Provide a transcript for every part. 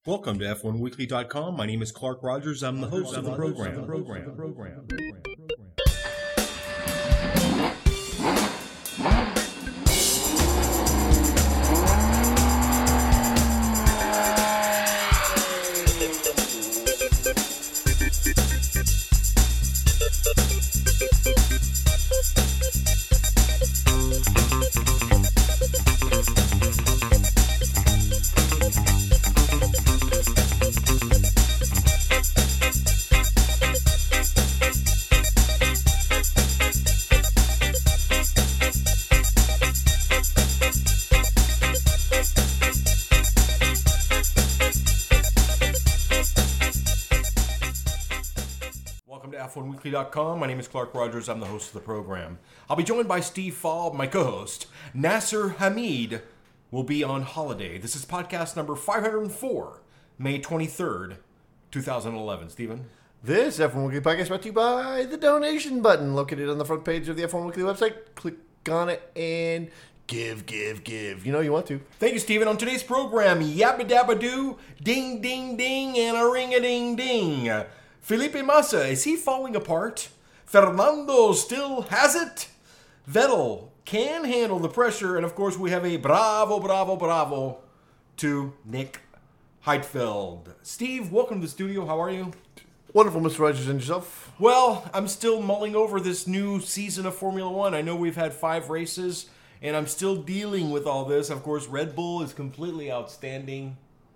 Welcome to F1Weekly.com. My name is Clark Rogers. I'm the host of the program. Welcome to F1Weekly.com. My name is Clark Rogers. I'm the host of the program. I'll be joined by Steve Falb, my co-host. Nasser Hamid will be on holiday. This is podcast number 504, May 23rd, 2011. Steven? This F1 Weekly podcast brought to you by the donation button located on the front page of the F1 Weekly website. Click on it and give. You know you want to. Thank you, Steven. On today's program, yabba dabba doo, ding ding ding, and a ring a ding ding. Felipe Massa, is he falling apart? Fernando still has it? Vettel can handle the pressure, and of course we have a bravo to Nick Heidfeld. Steve, welcome to the studio. How are you? Wonderful, Mr. Rogers, and yourself? Well, I'm still mulling over this new season of Formula One. I know we've had 5 races, and I'm still dealing with all this. Of course, Red Bull is completely outstanding.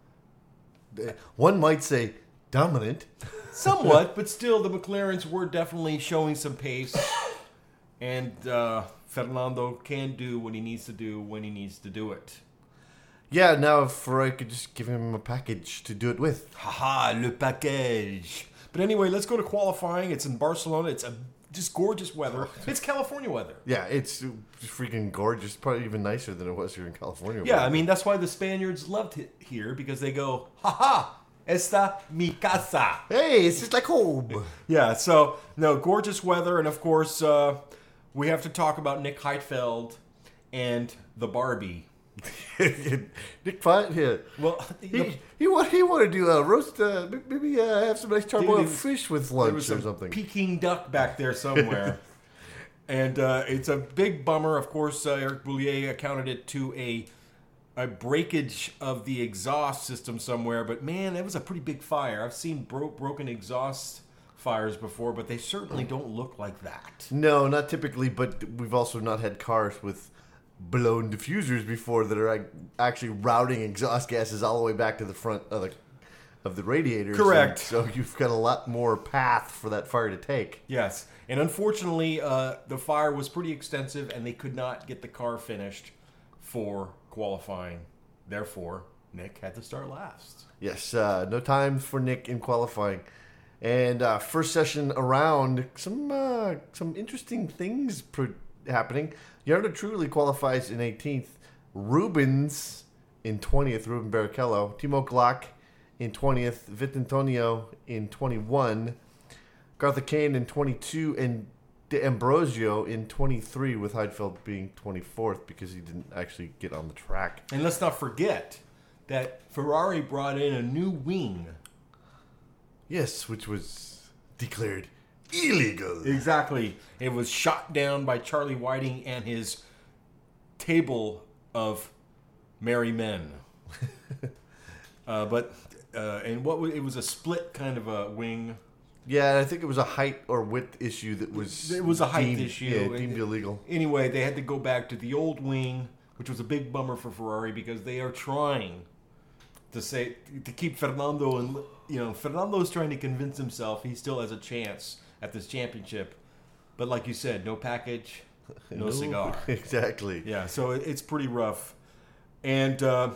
One might say dominant. Somewhat, but still, the McLarens were definitely showing some pace. And Fernando can do what he needs to do when he needs to do it. Yeah, now if Ferrari could just give him a package to do it with. Haha, le package. But anyway, let's go to qualifying. It's in Barcelona. It's just gorgeous weather. It's California weather. Yeah, it's freaking gorgeous. Probably even nicer than it was here in California. Yeah, I mean, that's why the Spaniards loved it here, because they go, haha, esta mi casa. Hey, it's just like home. Yeah, so, no, gorgeous weather. And, of course, we have to talk about Nick Heidfeld and the Barbie. Nick Fine here. Well, he wanted to do a roast, maybe have some nice charboiled Dude, fish with there lunch was or some something. Peking duck back there somewhere. And it's a big bummer. Of course, Eric Boulier accounted it to a breakage of the exhaust system somewhere. But, man, that was a pretty big fire. I've seen broken exhaust fires before, but they certainly don't look like that. No, not typically, but we've also not had cars with blown diffusers before that are actually routing exhaust gases all the way back to the front of the radiators. Correct. So you've got a lot more path for that fire to take. Yes. And unfortunately, the fire was pretty extensive, and they could not get the car finished for qualifying. Therefore, Nick had to start last. Yes, no time for Nick in qualifying. And first session around, some interesting things happening. Yardo Trulli qualifies in 18th. Rubens in 20th, Ruben Barrichello. Timo Glock in 20th. Vitantonio in 21. Garth Kane in 22. And D'Ambrosio in 23, with Heidfeld being 24th because he didn't actually get on the track. And let's not forget that Ferrari brought in a new wing. Yes, which was declared illegal. Exactly. It was shot down by Charlie Whiting and his table of merry men. It was a split kind of a wing. Yeah, I think it was a height or width issue that was... It was a height issue. Yeah, deemed illegal. Anyway, they had to go back to the old wing, which was a big bummer for Ferrari because they are trying to keep Fernando, and Fernando's trying to convince himself he still has a chance at this championship. But like you said, no package, no cigar. Exactly. Yeah, so it's pretty rough. And the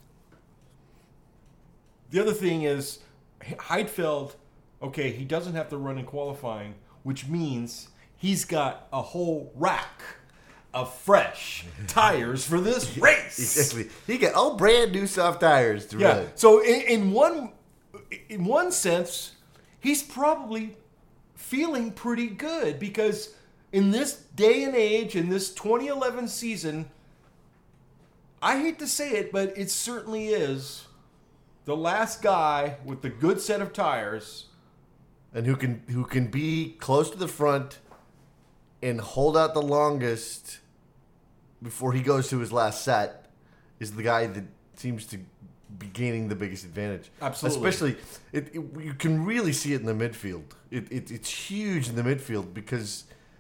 other thing is, Heidfeld, okay, he doesn't have to run in qualifying, which means he's got a whole rack of fresh tires for this race. Exactly. He got all brand new soft tires to run. So in one sense, he's probably feeling pretty good because in this day and age, in this 2011 season, I hate to say it, but it certainly is. the last guy with the good set of tires. And who can be close to the front and hold out the longest before he goes to his last set is the guy that seems to be gaining the biggest advantage. Absolutely. Especially, you can really see it in the midfield. It's huge in the midfield because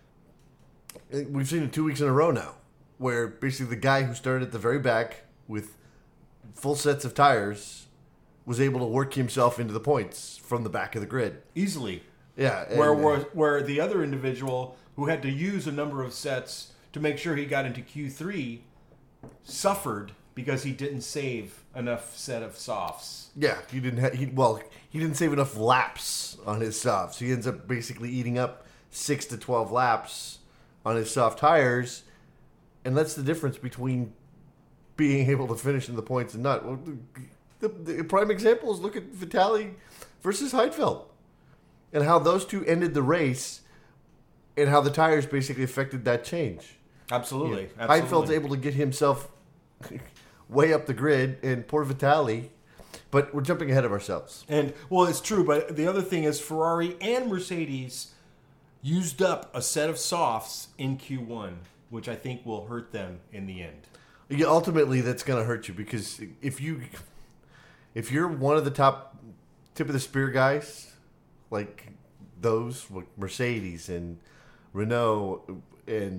we've seen it 2 weeks in a row now, where basically the guy who started at the very back with full sets of tires was able to work himself into the points from the back of the grid. Easily. Yeah. Where the other individual who had to use a number of sets to make sure he got into Q3 suffered because he didn't save enough set of softs. Yeah, he didn't save enough laps on his softs. He ends up basically eating up 6 to 12 laps on his soft tires, and that's the difference between being able to finish in the points and not. Well, the prime example is look at Vitali versus Heidfeld and how those two ended the race and how the tires basically affected that change. Absolutely. Yeah. Heidfeld's able to get himself way up the grid, and poor Vitali, but we're jumping ahead of ourselves. And, well, it's true, but the other thing is Ferrari and Mercedes used up a set of softs in Q1, which I think will hurt them in the end. Yeah, ultimately, that's going to hurt you because if you're one of the tip of the spear guys, like those, like Mercedes and Renault and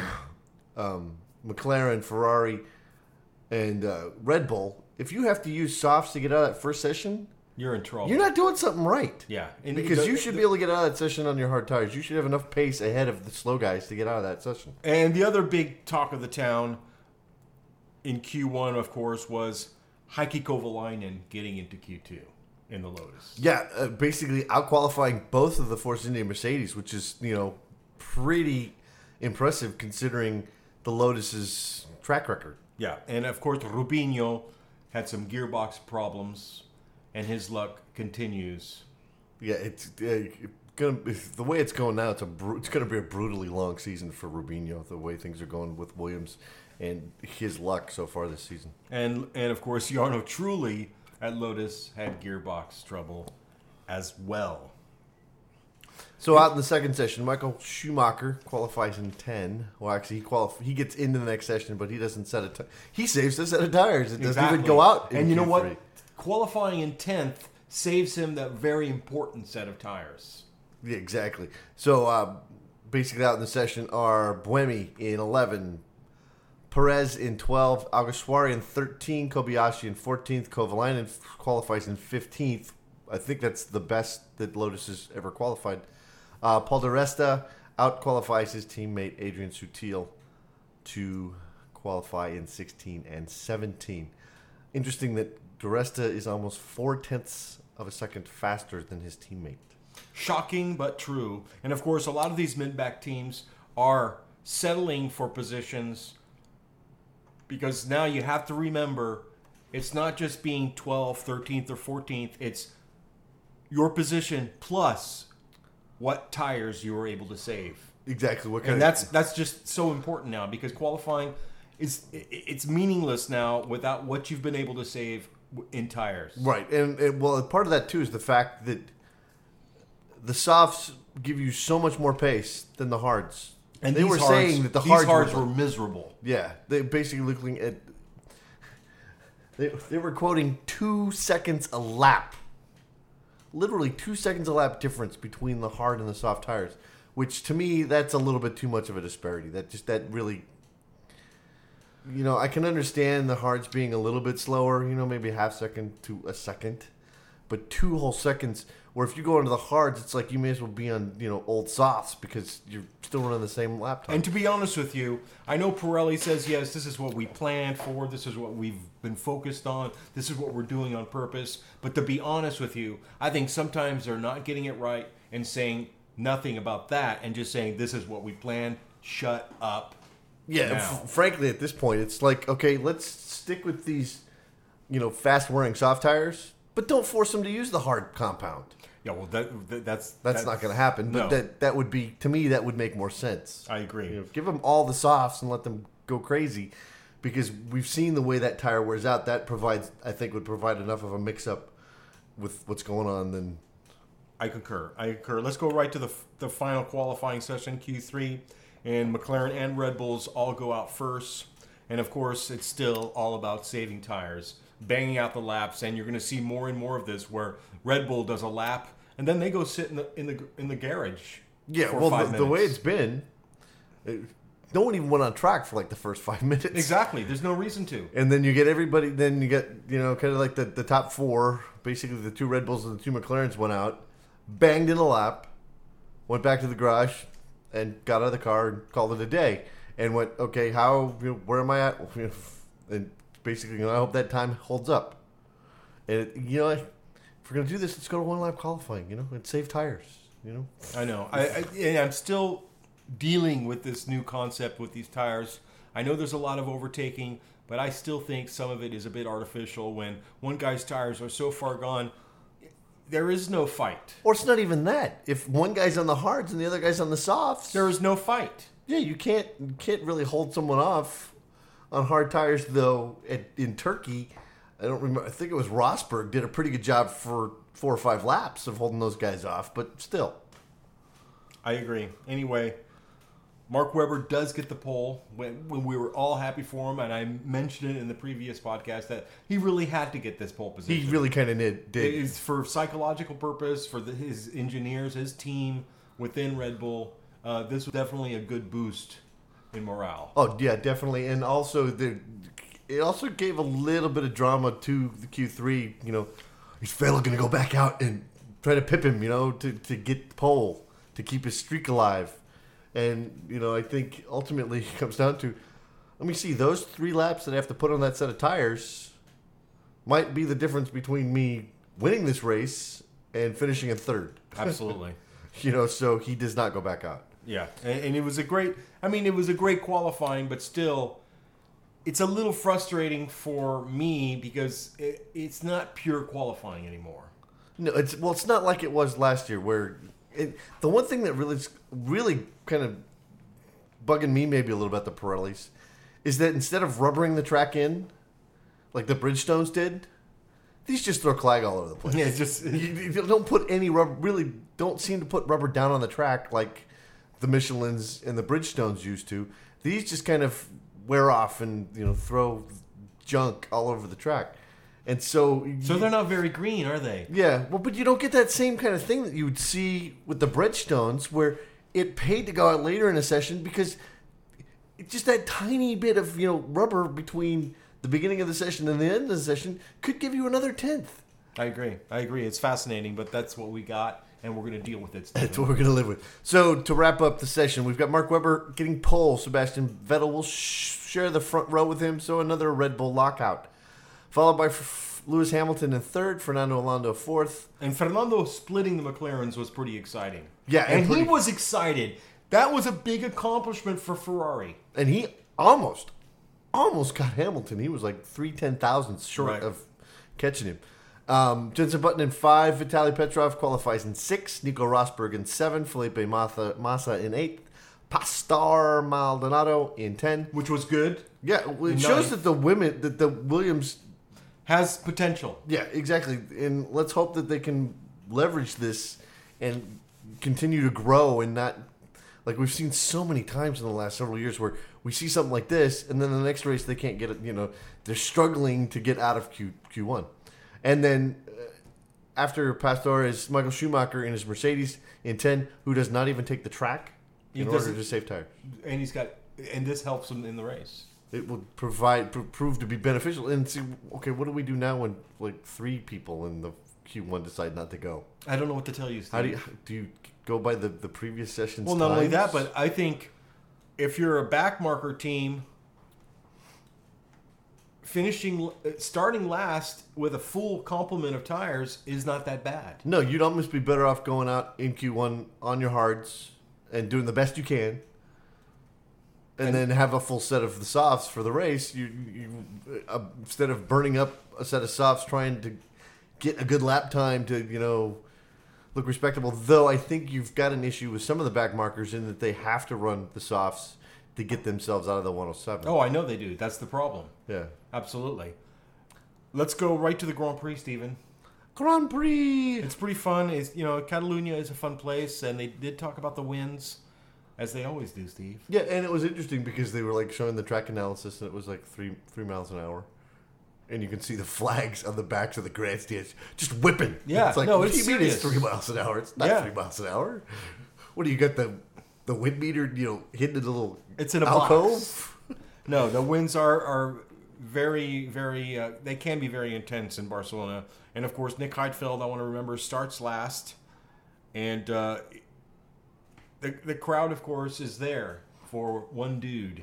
McLaren, Ferrari, and Red Bull, if you have to use softs to get out of that first session, you're in trouble. You're not doing something right. Yeah. Because you should be able to get out of that session on your hard tires. You should have enough pace ahead of the slow guys to get out of that session. And the other big talk of the town in Q1, of course, was Heikki Kovalainen getting into Q2 in the Lotus. Yeah, basically out-qualifying both of the Force India Mercedes, which is, pretty impressive considering the Lotus's track record. Yeah, and of course Rubinho had some gearbox problems, and his luck continues. Yeah, it's gonna the way it's going now. It's gonna be a brutally long season for Rubinho. The way things are going with Williams and his luck so far this season. And of course Jarno Trulli at Lotus had gearbox trouble as well. So out in the second session, Michael Schumacher qualifies in 10. Well, actually, he gets into the next session, but he doesn't set a time. He saves a set of tires. It doesn't even go out. And you know what? Qualifying in 10th saves him that very important set of tires. Yeah, exactly. So basically out in the session are Buemi in 11, Perez in 12, Alguersuari in 13, Kobayashi in 14th, Kovalainen qualifies in 15th. I think that's the best that Lotus has ever qualified. Paul di Resta out-qualifies his teammate Adrian Sutil to qualify in 16 and 17. Interesting that di Resta is almost 0.4 of a second faster than his teammate. Shocking, but true. And of course, a lot of these mid-back teams are settling for positions because now you have to remember it's not just being 12th, 13th, or 14th. It's your position plus what tires you were able to save. Exactly. And that's just so important now because qualifying it's meaningless now without what you've been able to save in tires. Right. And well, part of that too is the fact that the softs give you so much more pace than the hards. And they were saying that the hards were miserable. Yeah. They basically looking at they were quoting 2 seconds a lap. Literally 2 seconds a lap difference between the hard and the soft tires, which to me, that's a little bit too much of a disparity. That really, I can understand the hards being a little bit slower, maybe a half second to a second, but 2 whole seconds, where if you go into the hards, it's like you may as well be on, old softs because you're still running the same lap time. And to be honest with you, I know Pirelli says, yes, this is what we planned for. This is what we've been focused on. This is what we're doing on purpose. But to be honest with you, I think sometimes they're not getting it right and saying nothing about that and just saying, this is what we planned. Shut up. Yeah, frankly, at this point, it's like, okay, let's stick with these, fast-wearing soft tires, but don't force them to use the hard compound. Yeah, well, that's not going to happen. But no. that would be, to me, that would make more sense. I agree. Give them all the softs and let them go crazy, because we've seen the way that tire wears out. That I think would provide enough of a mix-up with what's going on. Then I concur. Let's go right to the final qualifying session, Q3, and McLaren and Red Bulls all go out first. And of course, it's still all about saving tires, banging out the laps, and you're going to see more and more of this where Red Bull does a lap and then they go sit in the garage. Yeah, for well, 5 minutes. the way it's been, no one even went on track for like the first 5 minutes. Exactly. There's no reason to. And then you get everybody. Then you get kind of like the top four. Basically, the 2 Red Bulls and the 2 McLarens went out, banged in a lap, went back to the garage, and got out of the car and called it a day. And went, okay, where am I at? And basically, I hope that time holds up. And if we're gonna do this, let's go to 1 lap qualifying. And save tires. I know. I'm still dealing with this new concept with these tires. I know there's a lot of overtaking, but I still think some of it is a bit artificial when one guy's tires are so far gone. There is no fight. Or it's not even that. If one guy's on the hards and the other guy's on the softs, There is no fight. yeah, you can't really hold someone off on hard tires though. In Turkey, I don't remember. I think it was Rosberg did a pretty good job for 4 or 5 laps of holding those guys off, but still. I agree. Anyway, Mark Webber does get the pole when we were all happy for him, and I mentioned it in the previous podcast that he really had to get this pole position. He really kind of did. It's for psychological purpose, for his engineers, his team within Red Bull. This was definitely a good boost in morale. Oh yeah, definitely, and also it also gave a little bit of drama to the Q3. Is Vettel going to go back out and try to pip him? To get the pole, to keep his streak alive. And, I think ultimately it comes down to, let me see, those 3 laps that I have to put on that set of tires might be the difference between me winning this race and finishing in 3rd. Absolutely. So he does not go back out. Yeah. And it was a great qualifying, but still, it's a little frustrating for me because it's not pure qualifying anymore. No, it's not like it was last year where the one thing that really kind of bugging me maybe a little bit about the Pirellis is that instead of rubbering the track in like the Bridgestones did, these just throw clag all over the place. Yeah, it's just you don't put any rubber. Really, don't seem to put rubber down on the track like the Michelins and the Bridgestones used to. These just kind of wear off and throw junk all over the track. And so they're not very green, are they? Yeah, well, but you don't get that same kind of thing that you would see with the Bridgestones, where it paid to go out later in a session because it's just that tiny bit of rubber between the beginning of the session and the end of the session could give you another 10th. I agree. It's fascinating, but that's what we got, and we're going to deal with it. Steven. That's what we're going to live with. So to wrap up the session, we've got Mark Webber getting pole. Sebastian Vettel will share the front row with him, so another Red Bull lockout. Followed by Lewis Hamilton in 3rd, Fernando Alonso 4th. And Fernando splitting the McLarens was pretty exciting. Yeah, and he was excited. That was a big accomplishment for Ferrari. And he almost got Hamilton. He was like 3/10,000ths short of catching him. Jenson Button in 5, Vitaly Petrov qualifies in 6, Nico Rosberg in 7, Felipe Massa in 8, Pastor Maldonado in 10. Which was good. Yeah, it shows that the Williams has potential. Yeah, exactly. And let's hope that they can leverage this and continue to grow and not, like we've seen so many times in the last several years where we see something like this and then the next race they can't get it, they're struggling to get out of Q1. And then after Pastor is Michael Schumacher in his Mercedes in 10, who does not even take the track in order to save tires. And this helps him in the race. It will prove to be beneficial. And see, okay, what do we do now when like 3 people in the Q1 decide not to go? I don't know what to tell you, Steve. How do you go by the previous session's Well, not only times? that, but I think if you're a backmarker team, starting last with a full complement of tires is not that bad. No, you'd almost be better off going out in Q1 on your hards and doing the best you can. And then have a full set of the softs for the race. You instead of burning up a set of softs trying to get a good lap time to look respectable. Though I think you've got an issue with some of the back markers in that they have to run the softs to get themselves out of the 107. Oh, I know they do. That's the problem. Yeah. Absolutely. Let's go right to the Grand Prix, Stephen. Grand Prix! It's pretty fun. Catalunya is a fun place, and they did talk about the wins, as they always do, Steve. Yeah, and it was interesting because they were like showing the track analysis, and it was like 3 miles an hour. And you can see the flags on the backs of the grandstands just whipping. Yeah, it's like, no, what it's do you mean it's serious. 3 miles an hour? It's not 3 miles an hour. What do you got, the wind meter, hidden in a little It's in a alcove? box. No, the winds are very, very, they can be very intense in Barcelona. And, of course, Nick Heidfeld, I want to remember, starts last. And the crowd, of course, is there for one dude.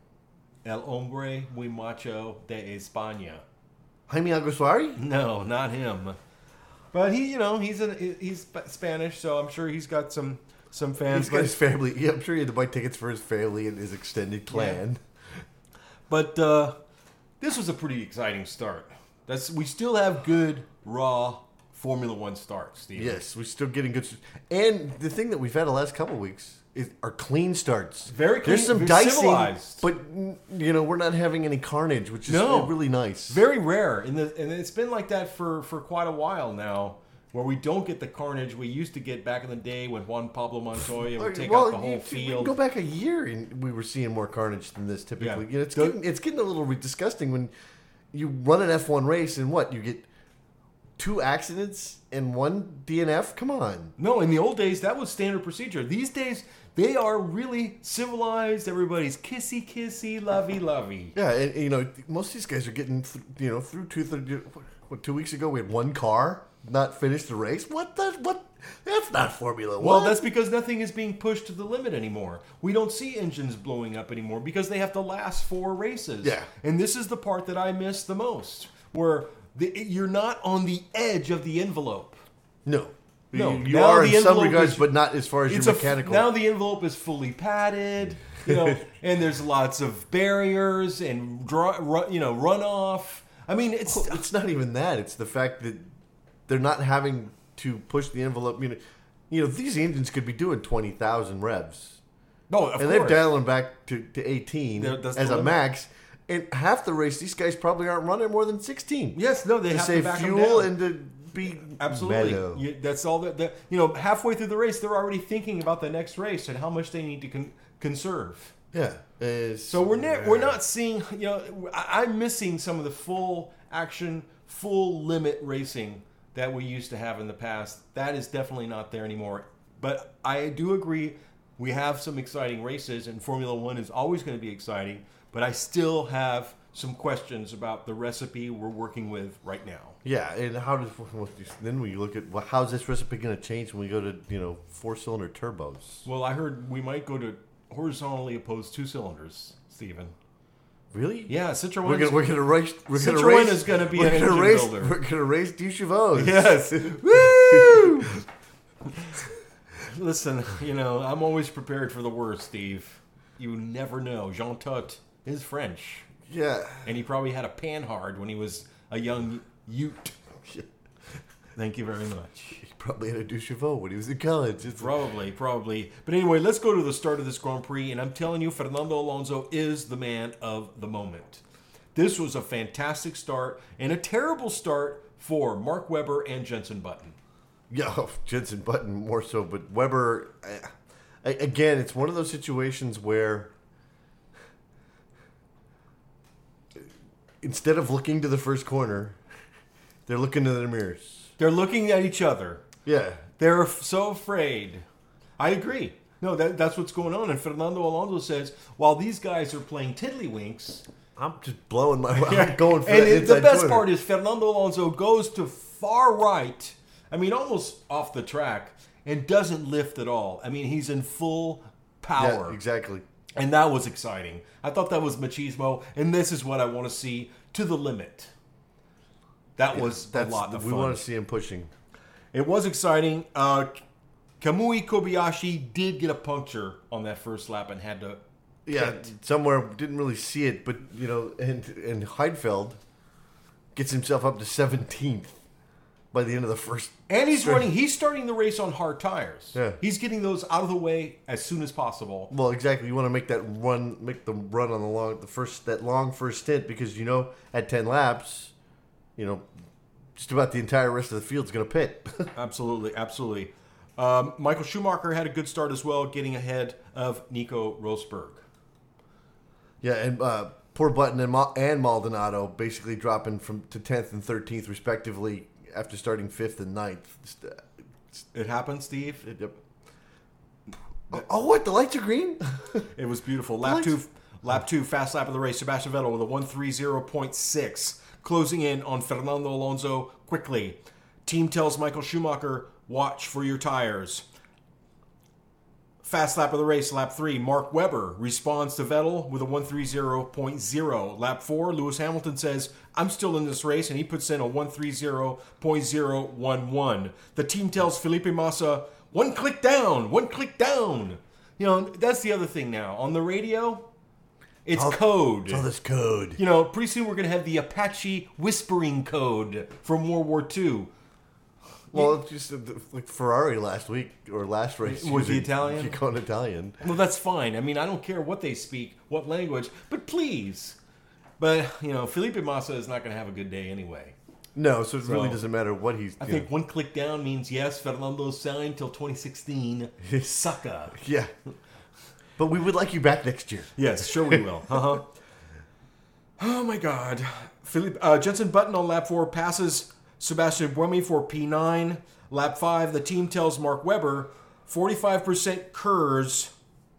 El hombre muy macho de España. Jaime Alguersuari? No, not him. But he's Spanish, so I'm sure he's got some fans. He's got his family. Yeah, I'm sure he had to buy tickets for his family and his extended clan. Yeah. But this was a pretty exciting start. We still have good, raw Formula One starts, Steve. Yes, we're still getting good. And the thing that we've had the last couple of weeks are clean starts. Very clean. There's some very dicing, civilized. but we're not having any carnage, which is really nice. Very rare, and it's been like that for quite a while now, where we don't get the carnage we used to get back in the day when Juan Pablo Montoya would take out the whole field. Go back a year, and we were seeing more carnage than this typically. Yeah. It's getting a little disgusting when you run an F1 race and you get 2 accidents and 1 DNF. Come on. No, in the old days that was standard procedure. These days they are really civilized. Everybody's kissy, lovey. Yeah, and most of these guys are getting through 2 weeks ago we had 1 car not finish the race. What? That's not Formula One. Well, that's because nothing is being pushed to the limit anymore. We don't see engines blowing up anymore because they have to last 4 races. Yeah. And this is the part that I miss the most, where you're not on the edge of the envelope. No. No, You now are the in some envelope regards, is- but not as far as your mechanical. Now the envelope is fully padded, and there's lots of barriers and runoff. I mean, It's not even that. It's the fact that they're not having to push the envelope. These engines could be doing 20,000 revs. no, of And course. they're dialing back to 18 That's the as a limit. max. And half the race, these guys probably aren't running more than 16. Yes, no, they to have save to back them fuel down. and to be Absolutely. mellow. That's all that. Halfway through the race, they're already thinking about the next race and how much they need to conserve. Yeah. So we're not seeing. I'm missing some of the full action, full limit racing that we used to have in the past. That is definitely not there anymore. But I do agree, we have some exciting races, and Formula One is always going to be exciting. But I still have some questions about the recipe we're working with right now. Yeah, and then we look at how's this recipe going to change when we go to 4-cylinder turbos? Well, I heard we might go to horizontally opposed 2 cylinders, Stephen. Really? Yeah, Citroën. We're gonna race. Citroën is gonna be an engine builder. We're gonna race Du Chevaux. Yes. Woo! Listen, I'm always prepared for the worst, Steve. You never know. Jean Todt is French, Yeah. and he probably had a Panhard when he was a young Ute. Thank you very much. He probably had a Du Chevaux when he was in college. Probably. But anyway, let's go to the start of this Grand Prix, and I'm telling you, Fernando Alonso is the man of the moment. This was a fantastic start, and a terrible start for Mark Webber and Jenson Button. Yeah, Jenson Button more so, but Weber, again, it's one of those situations where instead of looking to the first corner, they're looking to their mirrors. They're looking at each other. Yeah. They're so afraid. I agree. No, that's what's going on. And Fernando Alonso says, while these guys are playing tiddlywinks, I'm just blowing my I'm going for and that the inside best corner. part is Fernando Alonso goes to far right. I mean, almost off the track, and doesn't lift at all. I mean, he's in full power. Yeah, exactly. And that was exciting. I thought that was machismo, and this is what I want to see to the limit. That was a lot of fun. We want to see him pushing. It was exciting. Kamui Kobayashi did get a puncture on that first lap and had to Somewhere, didn't really see it, but, and Heidfeld gets himself up to 17th. by the end of the first. And he's starting the race on hard tires. Yeah. He's getting those out of the way as soon as possible. Well, exactly. You want to make the run on that long first stint because at 10 laps, just about the entire rest of the field's going to pit. Absolutely, absolutely. Michael Schumacher had a good start as well, getting ahead of Nico Rosberg. Yeah, and poor Button and Maldonado basically dropping to 10th and 13th respectively after starting 5th and 9th. It happened, Steve. Yep. Oh, what? The lights are green? It was beautiful. Lap two, fast lap of the race. Sebastian Vettel with a 1:30.6, closing in on Fernando Alonso quickly. Team tells Michael Schumacher, watch for your tires. Fast lap of the race, lap 3. Mark Webber responds to Vettel with a 1:30.0. Lap 4, Lewis Hamilton says, I'm still in this race, and he puts in a 1:30.011. The team tells Felipe Massa, one click down. That's the other thing now. On the radio, it's code. It's all this code. Pretty soon we're going to have the Apache whispering code from World War II. Well, just like Ferrari last race. Was he Italian? You're going Italian. Well, that's fine. I mean, I don't care what they speak, what language, but please. But, Felipe Massa is not going to have a good day anyway. No, so it really doesn't matter what he's... I think one click down means, yes, Fernando's signed till 2016. Sucker. Yeah. But we would like you back next year. Yes, sure we will. Uh-huh. Oh, my God. Jenson Button on lap 4 passes Sebastian Buemi for P9. Lap 5, the team tells Mark Webber 45% KERS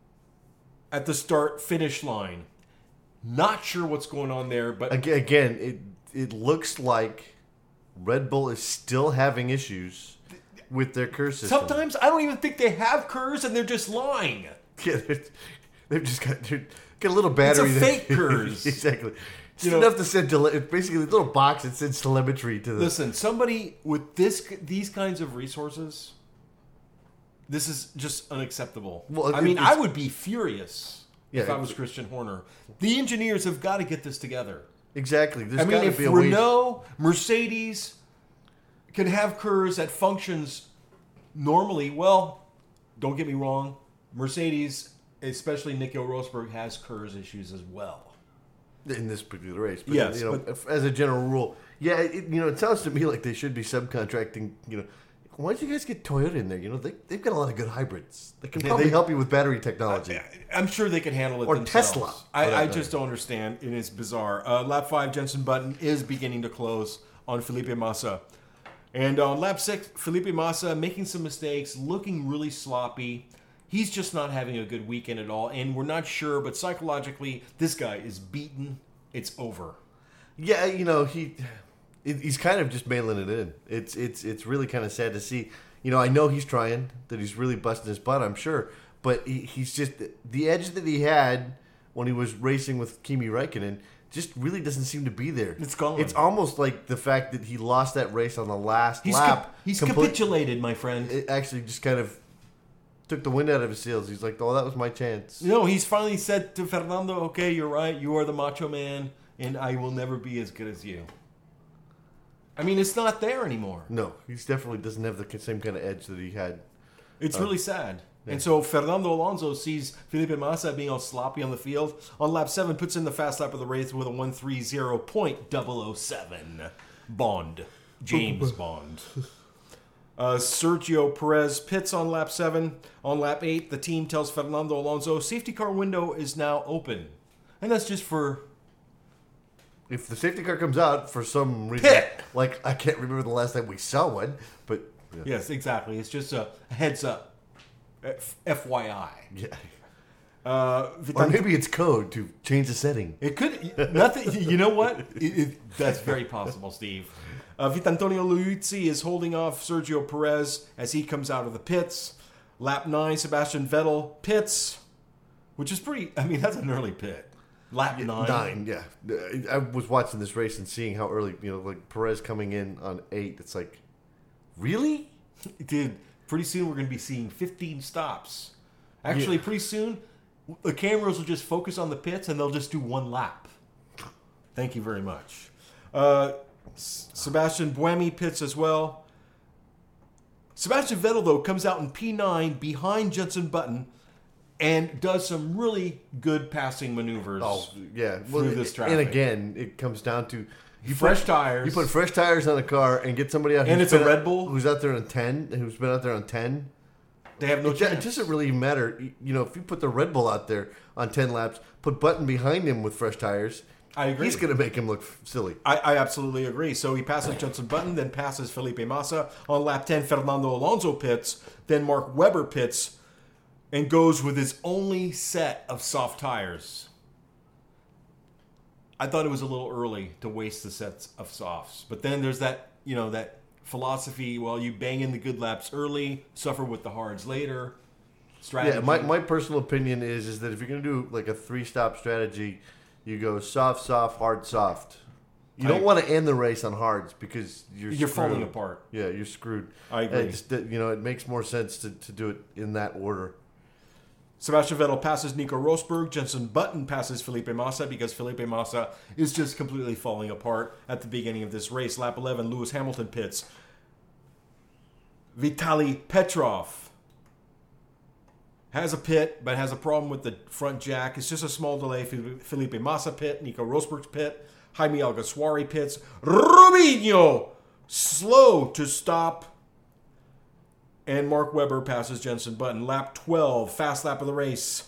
at the start-finish line. Not sure what's going on there, but... Again, it looks like Red Bull is still having issues with their KERS system. Sometimes I don't even think they have KERS and they're just lying. Yeah, they've just got a little battery. It's a fake KERS. Exactly. It's enough to send basically a little box that sends telemetry to the... Listen, somebody with these kinds of resources, this is just unacceptable. Well, I would be furious if I was Christian Horner. The engineers have got to get this together. Exactly. If Renault, Mercedes can have KERS that functions normally, well, don't get me wrong, Mercedes, especially Nico Rosberg, has KERS issues as well. In this particular race. But, yes. As a general rule, it sounds to me like they should be subcontracting, why don't you guys get Toyota in there? They've got a lot of good hybrids. They can probably help you with battery technology. I'm sure they can handle it or themselves. Tesla. I just don't understand. It is bizarre. Lap 5, Jenson Button is beginning to close on Felipe Massa. And on lap 6, Felipe Massa making some mistakes, looking really sloppy. He's just not having a good weekend at all, and we're not sure, but psychologically, this guy is beaten. It's over. Yeah, he's kind of just mailing it in. It's really kind of sad to see. I know he's trying, that he's really busting his butt, I'm sure, but he's just the edge that he had when he was racing with Kimi Räikkönen just really doesn't seem to be there. It's gone. It's almost like the fact that he lost that race on the last lap. He's capitulated, my friend. It actually just kind of took the wind out of his sails. He's like, oh, that was my chance. He's finally said to Fernando, okay, you're right. You are the macho man, and I will never be as good as you. It's not there anymore. No, he definitely doesn't have the same kind of edge that he had. It's really sad. Yeah. And so Fernando Alonso sees Felipe Massa being all sloppy on the field. On lap 7, puts in the fast lap of the race with a 1:30.007. Bond. James Bond. Sergio Perez pits on lap 7. On lap 8, the team tells Fernando Alonso safety car window is now open. And that's just for... If the safety car comes out for some reason... Pit! Like, I can't remember the last time we saw one, but... Yeah. Yes, exactly. It's just a heads up. FYI. Yeah. Or maybe it's code to change the setting. It could... Nothing. You know what? That's very possible, Steve. Vitantonio Liuzzi is holding off Sergio Perez as he comes out of the pits. Lap 9, Sebastian Vettel pits, which is pretty... that's an early pit. Lap 9. 9, yeah. I was watching this race and seeing how early, like Perez coming in on 8. It's like, really? Dude, pretty soon we're going to be seeing 15 stops. Actually, pretty soon, the cameras will just focus on the pits and they'll just do one lap. Thank you very much. Sebastian Buemi pits as well. Sebastian Vettel, though, comes out in P9 behind Jenson Button and does some really good passing maneuvers. Oh, yeah. Through this traffic. And again, it comes down to fresh tires. You put fresh tires on a car and get somebody out. And it's a Red Bull who's out there on 10, and who's been out there on 10. They have no chance. It doesn't really matter. You know, if you put the Red Bull out there on 10 laps, put Button behind him with fresh tires. I agree. He's going to make him look silly. I absolutely agree. So he passes Jenson Button, then passes Felipe Massa. On lap 10, Fernando Alonso pits. Then Mark Webber pits and goes with his only set of soft tires. I thought it was a little early to waste the sets of softs. But then there's that, that philosophy, well, you bang in the good laps early, suffer with the hards later. Strategy. Yeah, my personal opinion is that if you're going to do like a 3-stop strategy, you go soft, soft, hard, soft. You don't want to end the race on hards because you're falling apart. Yeah, you're screwed. I agree. It makes more sense to do it in that order. Sebastian Vettel passes Nico Rosberg. Jenson Button passes Felipe Massa because Felipe Massa is just completely falling apart at the beginning of this race. Lap 11, Lewis Hamilton pits. Vitaly Petrov has a pit, but has a problem with the front jack. It's just a small delay. Felipe Massa pit. Nico Rosberg's pit. Jaime Alguersuari pits. Rubinho slow to stop. And Mark Webber passes Jenson Button. Lap 12, fast lap of the race.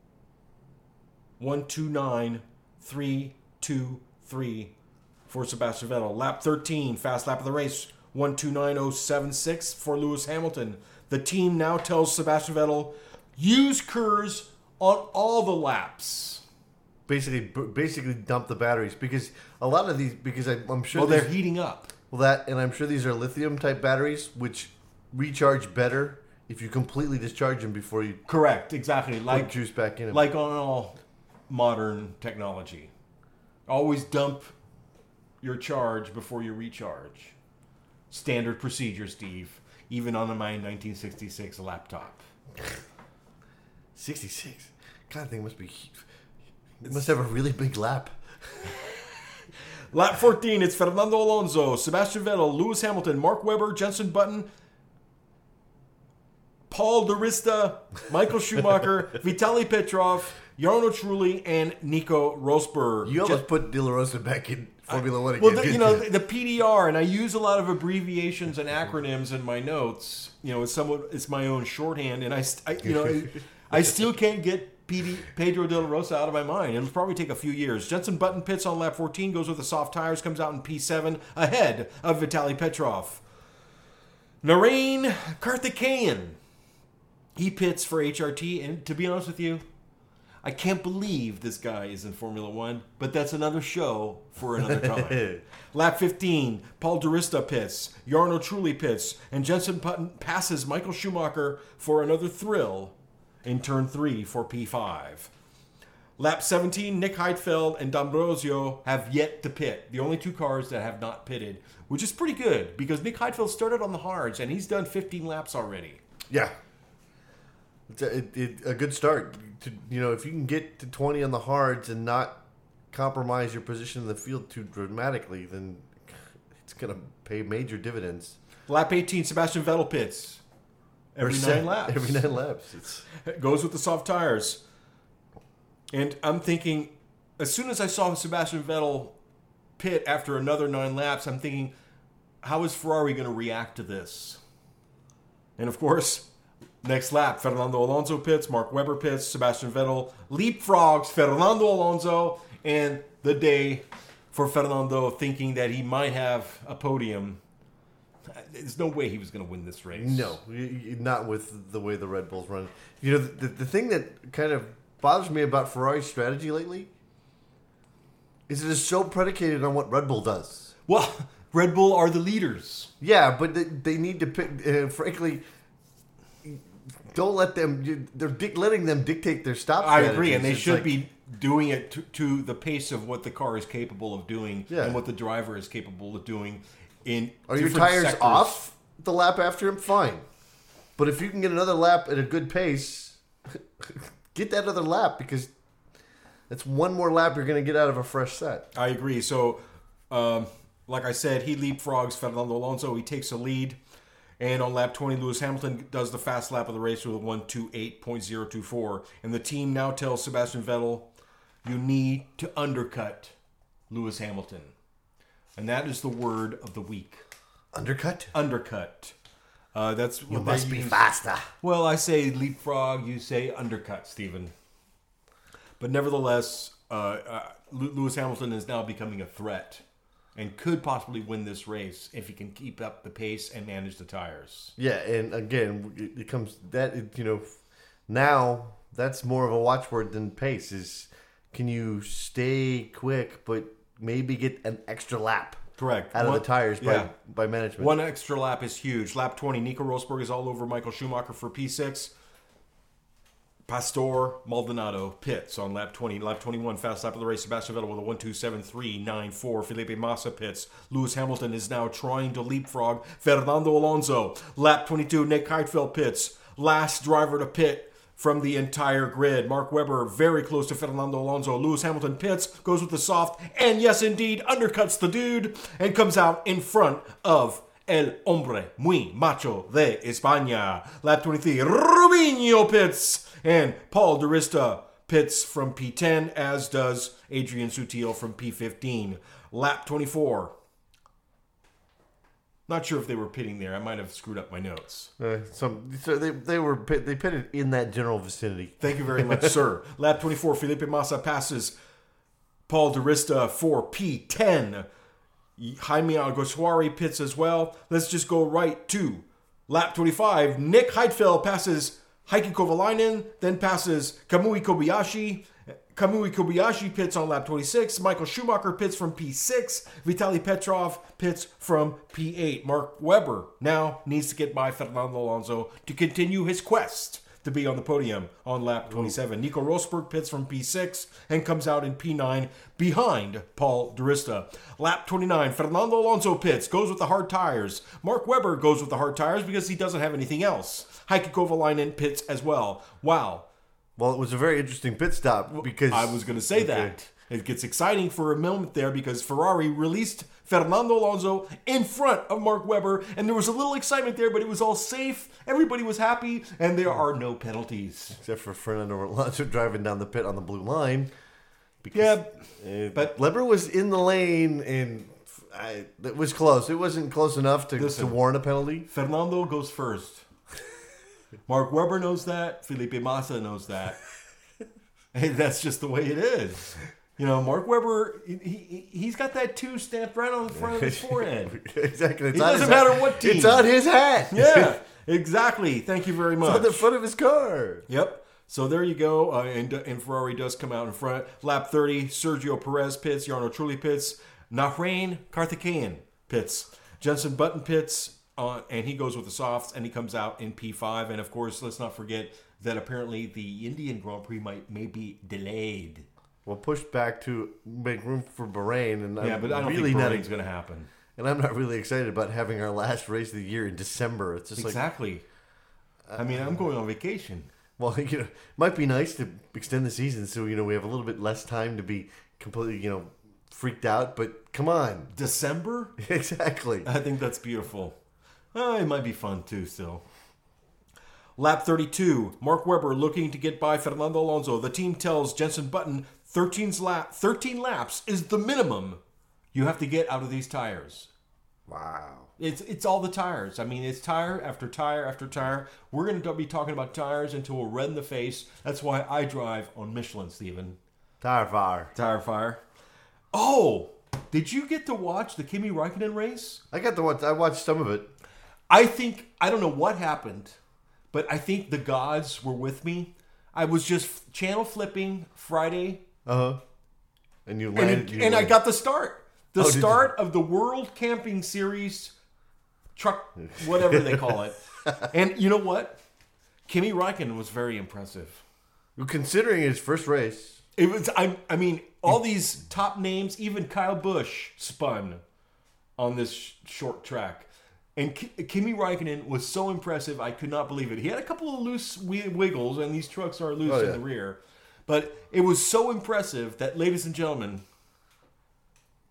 1:29.323 for Sebastian Vettel. Lap 13, fast lap of the race. 1:29.076 for Lewis Hamilton. The team now tells Sebastian Vettel, use KERS on all the laps. Basically dump the batteries because a lot of these, because I'm sure... Well, they're heating up. Well, and I'm sure these are lithium type batteries, which recharge better if you completely discharge them before you... Correct, exactly. Put juice back in them. Like on all modern technology. Always dump your charge before you recharge. Standard procedure, Steve. Even on my 1966 laptop. 66? God, that thing must be... It must have a really big lap. Lap 14, it's Fernando Alonso, Sebastian Vettel, Lewis Hamilton, Mark Webber, Jenson Button, Paul Di Resta, Michael Schumacher, Vitaly Petrov, Jarno Trulli, and Nico Rosberg. You almost put De La Rosa back in Formula One again. Well, the PDR, and I use a lot of abbreviations and acronyms in my notes. It's my own shorthand, and I still can't get Pedro De La Rosa out of my mind. It'll probably take a few years. Jenson Button pits on lap 14, goes with the soft tires, comes out in P7 ahead of Vitaly Petrov. Narain Karthikeyan, he pits for HRT, and to be honest with you, I can't believe this guy is in Formula One, but that's another show for another time. Lap 15, Paul Di Resta pits, Jarno Trulli pits, and Jenson Button passes Michael Schumacher for another thrill in turn 3 for P5. Lap 17, Nick Heidfeld and D'Ambrosio have yet to pit. The only two cars that have not pitted, which is pretty good because Nick Heidfeld started on the hards and he's done 15 laps already. Yeah. It's a good start. If you can get to 20 on the hards and not compromise your position in the field too dramatically, then it's going to pay major dividends. Lap 18, Sebastian Vettel pits. Every 9 laps. Every 9 laps. It goes with the soft tires. And I'm thinking, as soon as I saw Sebastian Vettel pit after another 9 laps, I'm thinking, how is Ferrari going to react to this? And of course, next lap, Fernando Alonso pits, Mark Webber pits, Sebastian Vettel leapfrogs Fernando Alonso, and the day for Fernando thinking that he might have a podium. There's no way he was going to win this race. No, not with the way the Red Bulls run. The thing that kind of bothers me about Ferrari's strategy lately is it is so predicated on what Red Bull does. Well, Red Bull are the leaders. Yeah, but they need to pick, frankly, don't let them, they're letting them dictate their stop strategies. I agree, and they should be doing it to the pace of what the car is capable of doing and what the driver is capable of doing. Are your tires off the lap after him? Fine. But if you can get another lap at a good pace, get that other lap because that's one more lap you're going to get out of a fresh set. I agree. So like I said, he leapfrogs Fernando Alonso. He takes the lead. And on lap 20, Lewis Hamilton does the fast lap of the race with a 1:28.024. And the team now tells Sebastian Vettel, you need to undercut Lewis Hamilton. And that is the word of the week. Undercut? Undercut. That's what You must be use. faster. Well, I say leapfrog, you say undercut, Stephen. But nevertheless, Lewis Hamilton is now becoming a threat and could possibly win this race if he can keep up the pace and manage the tires. Yeah, and again, it comes that, now that's more of a watchword than pace. Is can you stay quick, but maybe get an extra lap Correct. out of the tires by management? One extra lap is huge. Lap 20, Nico Rosberg is all over Michael Schumacher for P6. Pastor Maldonado pits on lap 20. Lap 21, fast lap of the race. Sebastian Vettel with a 1:27.394. Felipe Massa pits. Lewis Hamilton is now trying to leapfrog Fernando Alonso. Lap 22, Nick Heidfeld pits. Last driver to pit from the entire grid. Mark Webber very close to Fernando Alonso. Lewis Hamilton pits, goes with the soft, and yes, indeed, undercuts the dude and comes out in front of El Hombre Muy Macho de España. Lap 23, Rubinho pits. And Paul Di Resta pits from P10, as does Adrian Sutil from P15. Lap 24. Not sure if they were pitting there. I might have screwed up my notes. So they pitted in that general vicinity. Thank you very much, sir. Lap 24, Felipe Massa passes Paul Di Resta for P10. Jaime Alguersuari pits as well. Let's just go right to lap 25. Nick Heidfeld passes Heikki Kovalainen, then passes Kamui Kobayashi. Kamui Kobayashi pits on lap 26. Michael Schumacher pits from P6. Vitaly Petrov pits from P8. Mark Webber now needs to get by Fernando Alonso to continue his quest to be on the podium on lap 27. Nico Rosberg pits from P6 and comes out in P9 behind Paul Di Resta. Lap 29, Fernando Alonso pits, goes with the hard tires. Mark Webber goes with the hard tires because he doesn't have anything else. Heikki Kovalainen pits as well. Wow. Well, it was a very interesting pit stop because I was going to say that. It gets exciting for a moment there because Ferrari released Fernando Alonso in front of Mark Webber, and there was a little excitement there, but it was all safe. Everybody was happy, and there are no penalties. Except for Fernando Alonso driving down the pit on the blue line. Because, but Webber was in the lane, and it was close. It wasn't close enough to warrant a penalty. Fernando goes first. Mark Webber knows that. Felipe Massa knows that. Hey, that's just the way it is. Mark Webber, he's got that 2 stamped right on the front of his forehead. Exactly. It doesn't matter what team. It's on his hat. Yeah, exactly. Thank you very much. It's on the front of his car. Yep. So there you go. And Ferrari does come out in front. Lap 30, Sergio Perez pits. Jarno Trulli pits. Nahrain Karthikeyan pits. Jenson Button pits. And he goes with the softs, and he comes out in P5. And, of course, let's not forget that apparently the Indian Grand Prix may be delayed. Well, pushed back to make room for Bahrain. And but I don't really think Bahrain's going to happen. And I'm not really excited about having our last race of the year in December. It's just exactly. I mean, I'm going on vacation. Well, it might be nice to extend the season so, we have a little bit less time to be completely, freaked out. But come on. December? Exactly. I think that's beautiful. It might be fun, too, still. Lap 32, Mark Webber looking to get by Fernando Alonso. The team tells Jenson Button 13 laps is the minimum you have to get out of these tires. Wow. It's all the tires. I mean, it's tire after tire after tire. We're going to be talking about tires until we're red in the face. That's why I drive on Michelin, Stephen. Tire fire. Tire fire. Oh, did you get to watch the Kimi Räikkönen race? I got to watch. I watched some of it. I don't know what happened, but I think the gods were with me. I was just channel flipping Friday. Uh-huh. And you landed. And I got the start. The start of the World Camping Series truck, whatever they call it. And you know what? Kimi Räikkönen was very impressive. Considering his first race. It was. I mean, all these top names, even Kyle Busch spun on this short track. And Kimi Räikkönen was so impressive, I could not believe it. He had a couple of loose wiggles, and these trucks are loose in the rear. But it was so impressive that, ladies and gentlemen,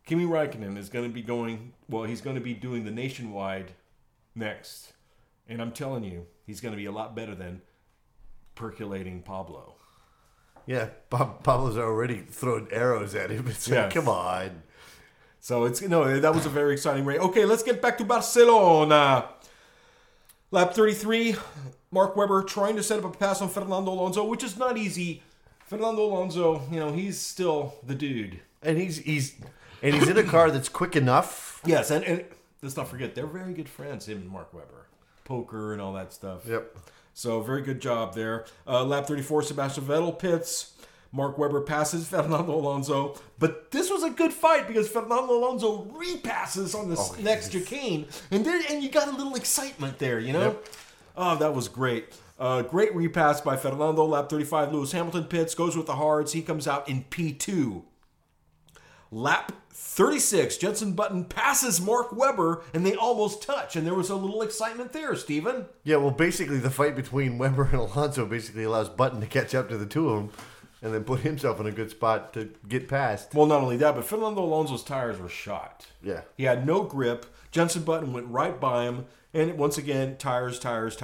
Kimi Räikkönen is going to be he's going to be doing the nationwide next. And I'm telling you, he's going to be a lot better than percolating Pablo. Yeah, Pablo's already throwing arrows at him. It's like, come on. So that was a very exciting race. Okay, let's get back to Barcelona. Lap 33, Mark Webber trying to set up a pass on Fernando Alonso, which is not easy. Fernando Alonso, he's still the dude. And he's in a car that's quick enough. Yes, and let's not forget, they're very good friends, him and Mark Webber. Poker and all that stuff. Yep. So, very good job there. Lap 34, Sebastian Vettel pits. Mark Webber passes Fernando Alonso. But this was a good fight because Fernando Alonso repasses on the next chicane. And you got a little excitement there, Yep. Oh, that was great. Great repass by Fernando. Lap 35, Lewis Hamilton pits. Goes with the hards. He comes out in P2. Lap 36, Jenson Button passes Mark Webber, and they almost touch. And there was a little excitement there, Steven. Yeah, well, basically the fight between Webber and Alonso basically allows Button to catch up to the two of them and then put himself in a good spot to get past. Well, not only that, but Fernando Alonso's tires were shot. Yeah. He had no grip. Jenson Button went right by him. And once again, tires.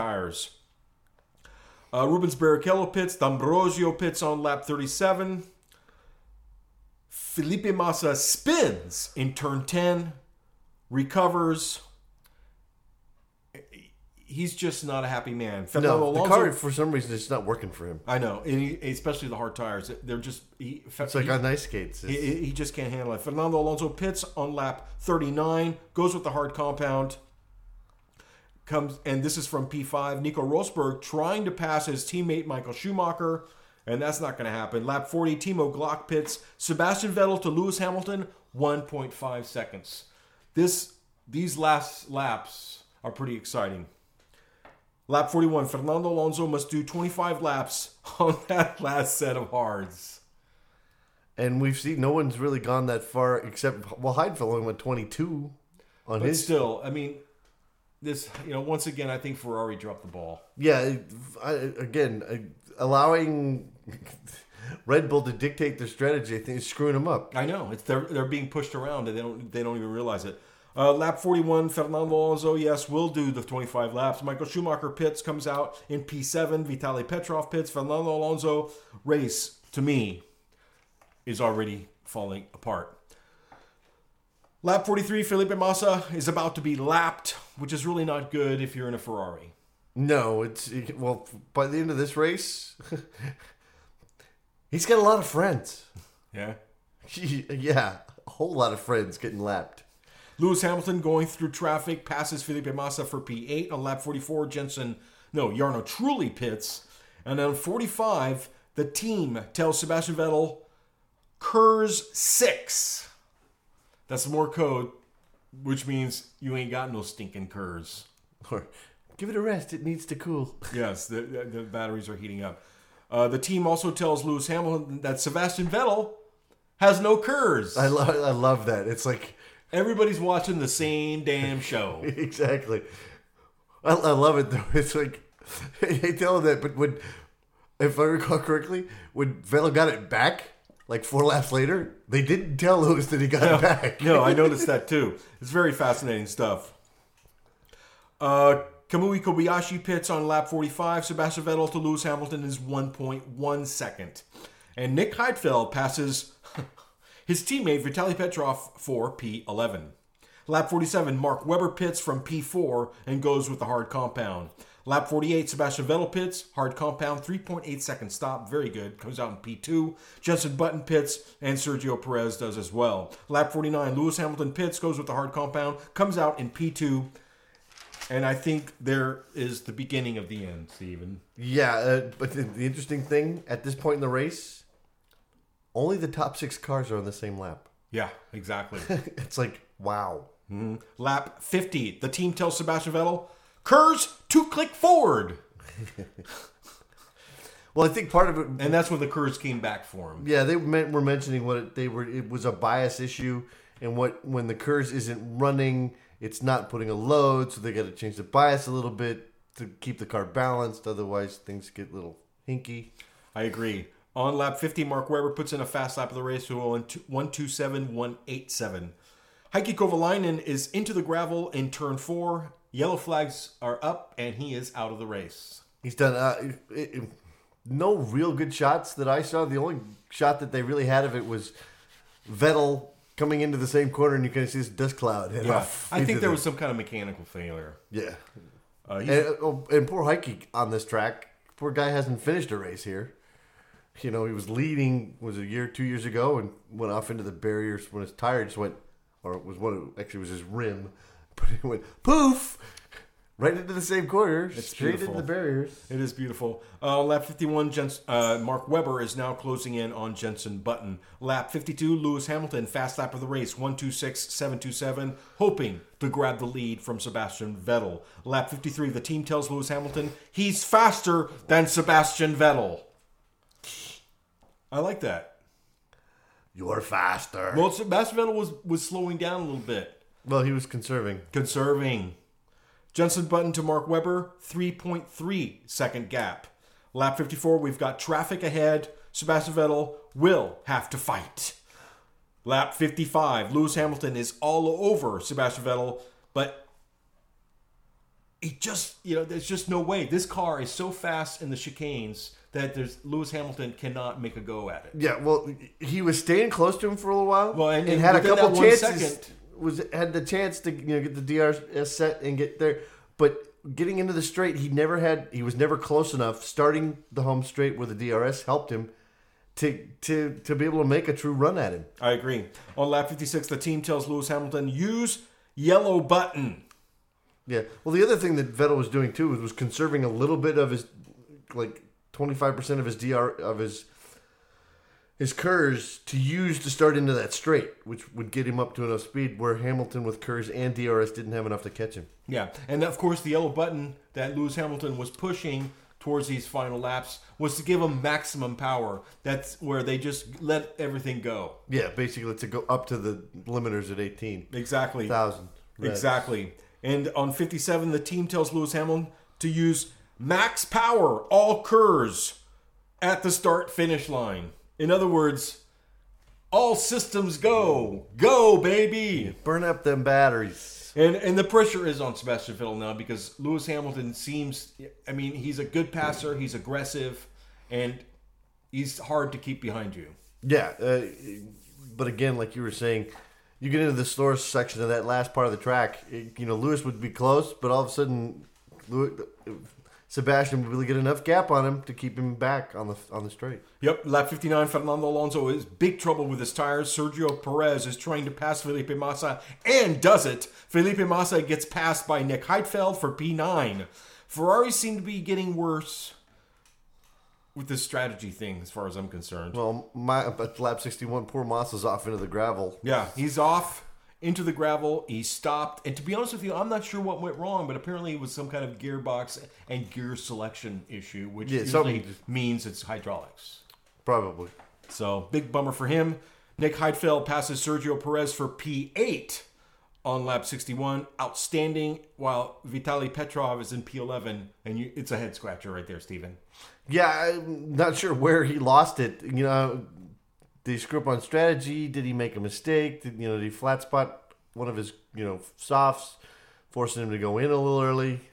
Rubens Barrichello pits. D'Ambrosio pits on lap 37. Felipe Massa spins in turn 10, recovers. He's just not a happy man. Fernando Alonso, the car, for some reason, it's not working for him. I know, and especially the hard tires. They're just... It's like on ice skates. He just can't handle it. Fernando Alonso pits on lap 39, goes with the hard compound. And this is from P5. Nico Rosberg trying to pass his teammate Michael Schumacher. And that's not going to happen. Lap 40, Timo Glock pits. Sebastian Vettel to Lewis Hamilton, 1.5 seconds. These last laps are pretty exciting. Lap 41, Fernando Alonso must do 25 laps on that last set of hards. And we've seen no one's really gone that far except, Heidfeld only went 22 on his. But still, I mean, this, once again, I think Ferrari dropped the ball. Yeah, allowing Red Bull to dictate their strategy, I think, is screwing them up. I know they're being pushed around, and they don't even realize it. Lap 41, Fernando Alonso, yes, will do the 25 laps. Michael Schumacher pits, comes out in P7. Vitaly Petrov pits. Fernando Alonso race, to me, is already falling apart. Lap 43, Felipe Massa is about to be lapped, which is really not good if you're in a Ferrari. No, by the end of this race, he's got a lot of friends. Yeah? Yeah, a whole lot of friends getting lapped. Lewis Hamilton going through traffic, passes Felipe Massa for P8. On lap 44, Jarno Trulli pits. And on 45, the team tells Sebastian Vettel, KERS 6. That's more code, which means you ain't got no stinking KERS. Or give it a rest. It needs to cool. Yes, the batteries are heating up. The team also tells Lewis Hamilton that Sebastian Vettel has no KERS. I love that. It's like everybody's watching the same damn show. Exactly. I love it though. It's like they tell him that, but if I recall correctly, when Vettel got it back, like 4 laps later, they didn't tell Lewis that he got it back. No, I noticed that too. It's very fascinating stuff. Kamui Kobayashi pits on lap 45. Sebastian Vettel to Lewis Hamilton is 1.1 second. And Nick Heidfeld passes his teammate Vitaly Petrov for P11. Lap 47, Mark Webber pits from P4 and goes with the hard compound. Lap 48, Sebastian Vettel pits, hard compound, 3.8 second stop, very good, comes out in P2. Jenson Button pits, and Sergio Perez does as well. Lap 49, Lewis Hamilton pits, goes with the hard compound, comes out in P2. And I think there is the beginning of the end, Steven. Yeah, but the interesting thing, at this point in the race, only the top 6 cars are on the same lap. Yeah, exactly. It's like, wow. Mm-hmm. Lap 50, the team tells Sebastian Vettel, KERS to click forward. Well, I think part of it, and that's when the KERS came back for him. Yeah, they were mentioning it was a bias issue, and when the KERS isn't running, it's not putting a load, so they got to change the bias a little bit to keep the car balanced. Otherwise, things get a little hinky. I agree. On lap 50, Mark Webber puts in a fast lap of the race to 1:27.187. Heikki Kovalainen is into the gravel in turn 4. Yellow flags are up, and he is out of the race. He's done no real good shots that I saw. The only shot that they really had of it was Vettel coming into the same corner, and you can see this dust cloud. Yeah, I think there was some kind of mechanical failure. Yeah. And poor Heikki on this track. Poor guy hasn't finished a race here. He was leading, was a year, 2 years ago, and went off into the barriers when his tire just went, or it was actually was his rim, but it went poof right into the same corner, straight beautiful. into the barriers. It is beautiful. Lap 51, Mark Webber is now closing in on Jenson Button. Lap 52, Lewis Hamilton, fast lap of the race, 1:26.727, hoping to grab the lead from Sebastian Vettel. Lap 53, the team tells Lewis Hamilton he's faster than Sebastian Vettel. I like that. You're faster. Well, Sebastian Vettel was slowing down a little bit. Well, he was conserving. Jenson Button to Mark Webber, 3.3 second gap. Lap 54, we've got traffic ahead. Sebastian Vettel will have to fight. Lap 55, Lewis Hamilton is all over Sebastian Vettel, but there's just no way. This car is so fast in the chicanes that Lewis Hamilton cannot make a go at it. Yeah, well, he was staying close to him for a little while. Well, and had a couple chances. Second, had the chance to get the DRS set and get there, but getting into the straight, he was never close enough. Starting the home straight where the DRS helped him to be able to make a true run at him. I agree. On lap 56, the team tells Lewis Hamilton, use yellow button. Yeah. Well, the other thing that Vettel was doing too was conserving a little bit of his 25% of his his KERS to use to start into that straight, which would get him up to enough speed where Hamilton with KERS and DRS didn't have enough to catch him. Yeah, and of course the yellow button that Lewis Hamilton was pushing towards these final laps was to give him maximum power. That's where they just let everything go. Yeah, basically to go up to the limiters at 18. Exactly. 1,000. Exactly. And on 57, the team tells Lewis Hamilton to use max power, all KERS, at the start-finish line. In other words, all systems go. Go, baby. Burn up them batteries. And the pressure is on Sebastian Vettel now because Lewis Hamilton he's a good passer, he's aggressive, and he's hard to keep behind you. Yeah, but again, like you were saying, you get into the slower section of that last part of the track, Lewis would be close, but all of a sudden, Sebastian would really get enough gap on him to keep him back on the straight. Yep, lap 59, Fernando Alonso is big trouble with his tires. Sergio Perez is trying to pass Felipe Massa and does it. Felipe Massa gets passed by Nick Heidfeld for P9. Ferrari seem to be getting worse with this strategy thing as far as I'm concerned. Well, at lap 61, poor Massa's off into the gravel. Yeah, he's off into the gravel. He stopped. And to be honest with you, I'm not sure what went wrong, but apparently it was some kind of gearbox and gear selection issue, which usually means it's hydraulics. Probably. So, big bummer for him. Nick Heidfeld passes Sergio Perez for P8 on lap 61. Outstanding, while Vitaly Petrov is in P11. And it's a head scratcher right there, Steven. Yeah, I'm not sure where he lost it. Did he screw up on strategy? Did he make a mistake? Did he flat spot one of his softs, forcing him to go in a little early?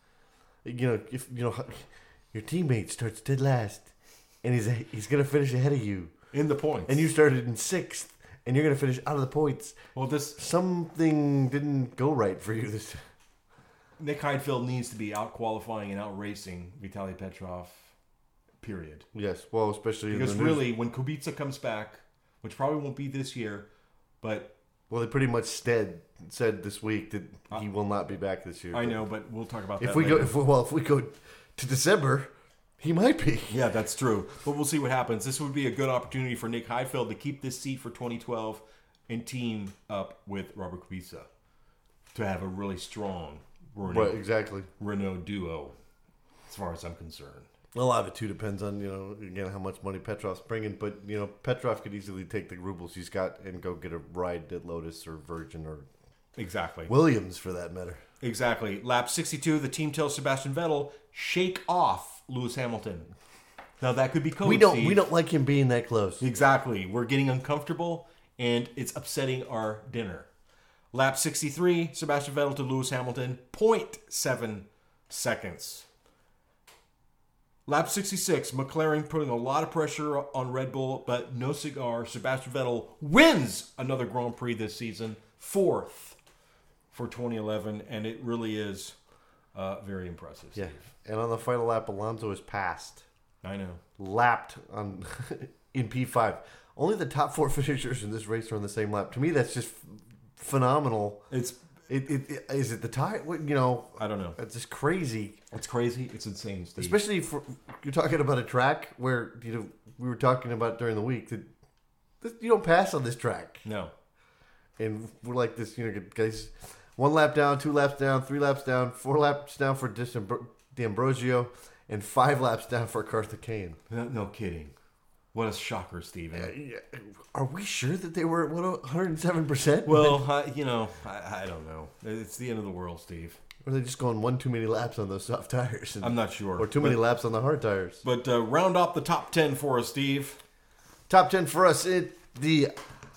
If your teammate starts dead last, and he's gonna finish ahead of you in the points, and you started in 6th, and you're gonna finish out of the points. Well, something didn't go right for you. Nick Heidfeld needs to be out qualifying and out racing Vitaly Petrov. Period. Yes, well, especially because really, when Kubica comes back, which probably won't be this year, but they pretty much said this week that he will not be back this year. I know, but we'll talk about that. If we go to December, he might be. Yeah, that's true. But we'll see what happens. This would be a good opportunity for Nick Heidfeld to keep this seat for 2012 and team up with Robert Kubica to have a really strong Renault duo, as far as I'm concerned. A lot of it too depends on again how much money Petrov's bringing, but Petrov could easily take the rubles he's got and go get a ride at Lotus or Virgin or Williams for that matter. Exactly. Lap 62, the team tells Sebastian Vettel, shake off Lewis Hamilton. Now that could be code. We don't like him being that close. Exactly. We're getting uncomfortable, and it's upsetting our dinner. Lap 63, Sebastian Vettel to Lewis Hamilton, 0.7 seconds. Lap 66, McLaren putting a lot of pressure on Red Bull, but no cigar. Sebastian Vettel wins another Grand Prix this season, 4th for 2011, and it really is very impressive, Steve. Yeah, and on the final lap, Alonso is passed. I know. Lapped on in P5. Only the top 4 finishers in this race are on the same lap. To me, that's just phenomenal. Is it the tie? I don't know. It's just crazy. It's crazy. It's insane, Steve. Especially for you're talking about a track where we were talking about during the week that you don't pass on this track. No. And we're like this, guys. 1 lap down, 2 laps down, 3 laps down, 4 laps down for D'Ambrosio, and 5 laps down for Karthikeyan. No kidding. What a shocker, Steven. Are we sure that they were at 107%? Well, I don't know. It's the end of the world, Steve. Or are they just going one too many laps on those soft tires? I'm not sure. Or too many laps on the hard tires. But round up the top 10 for us, Steve. Top 10 for us at the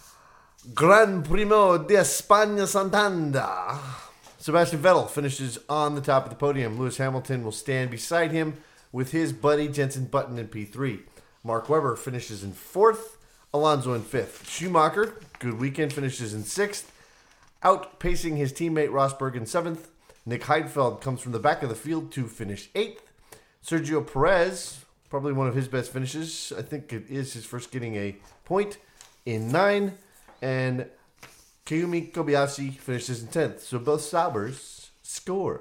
Gran Premio de España Santander. Sebastian Vettel finishes on the top of the podium. Lewis Hamilton will stand beside him with his buddy Jenson Button in P3. Mark Webber finishes in 4th. Alonso in 5th. Schumacher, good weekend, finishes in 6th. Outpacing his teammate Rosberg in 7th. Nick Heidfeld comes from the back of the field to finish 8th. Sergio Perez, probably one of his best finishes. I think it is his first getting a point, in 9th. And Kayumi Kobayashi finishes in 10th. So both Saubers score.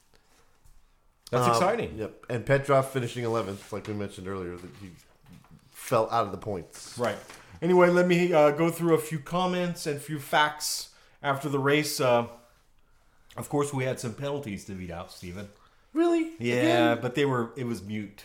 That's exciting. Yep. And Petrov finishing 11th, like we mentioned earlier, that he fell out of the points. Right. Anyway, let me go through a few comments and a few facts after the race. Of course, we had some penalties to beat out, Stephen. Really? Yeah, Again? but it was mute.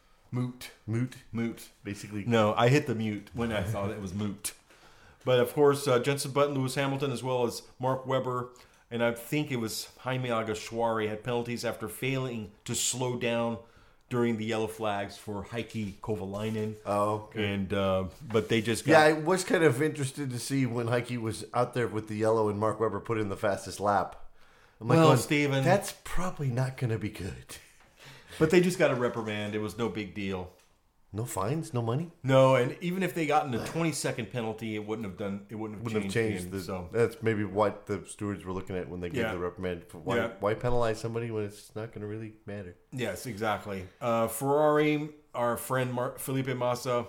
Moot. Basically. No, I hit the mute when I thought it was moot. But of course, Jenson Button, Lewis Hamilton, as well as Mark Webber, and I think it was Jaime Alguersuari, had penalties after failing to slow down during the yellow flags for Heikki Kovalainen. Oh, okay. And but they just got... Yeah, I was kind of interested to see when Heikki was out there with the yellow and Mark Webber put in the fastest lap. I'm like, well, Steven, that's probably not going to be good. But they just got a reprimand. It was no big deal. No fines, no money. No, and even if they gotten a 20-second penalty, it wouldn't have changed. So that's maybe what the stewards were looking at when they gave the reprimand. Why penalize somebody when it's not going to really matter? Yes, exactly. Ferrari, our friend Felipe Massa,